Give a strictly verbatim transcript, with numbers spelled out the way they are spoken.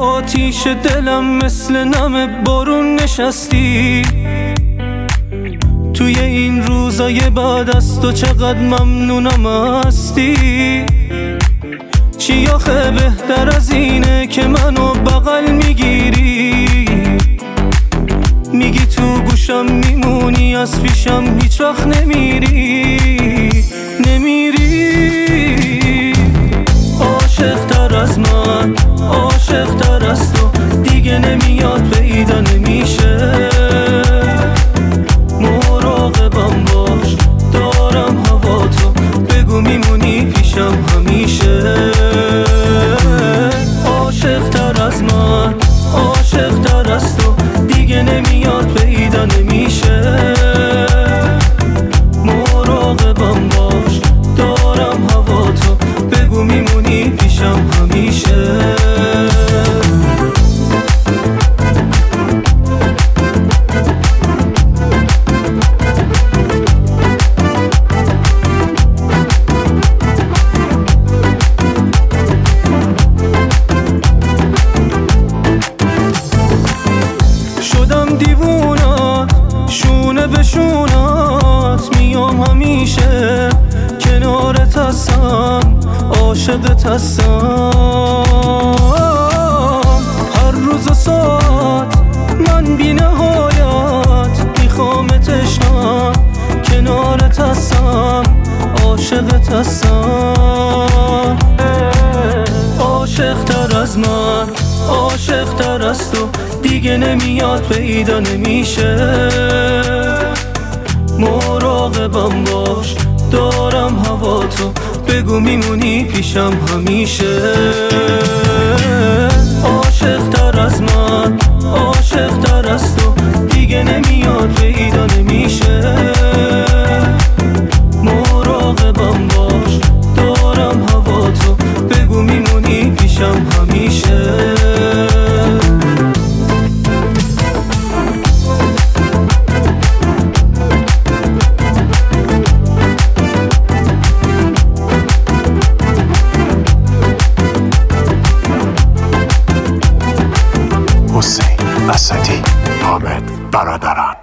آتیش دلم مثل نم بارون نشستی. توی این روزای بعد از تو چقدر ممنونم هستی. چی آخه بهتر از اینه که منو بغل میگیری، میگی تو گوشم میمونی از پیشم هیچ وقت نمیری نمیری. عاشق تر از من، عاشق تر از تو دیگه نمیاد پیدا نمیشه. مراقبم باش دارم هوا تو، بگو میمونی پیشم همیشه. عاشق تر از من، عاشق تر از تو دیگه نمیاد پیدا نمیشه. مراقبم باش دارم هوا تو، بگو میمونی پیشم همیشه. دیوونات شونه به شونات میام همیشه، کنارت هستم عاشقت هستم. هر روز و ساعت من بی نهایت میخوامت عشقم، کنارت هستم عاشقت هستم. عاشق تر از من، عاشق تر از تو دیگه نمیاد پیدا نمیشه. مراقبم باش دارم هوا تو، بگو میمونی پیشم همیشه. عاشق تر از من، عاشق تر از تو دیگه نمیاد پیدا نمیشه. مراقبم باش دارم هوا تو، بگو میمونی پیشم همیشه. حسین اسدی، حامد برادران.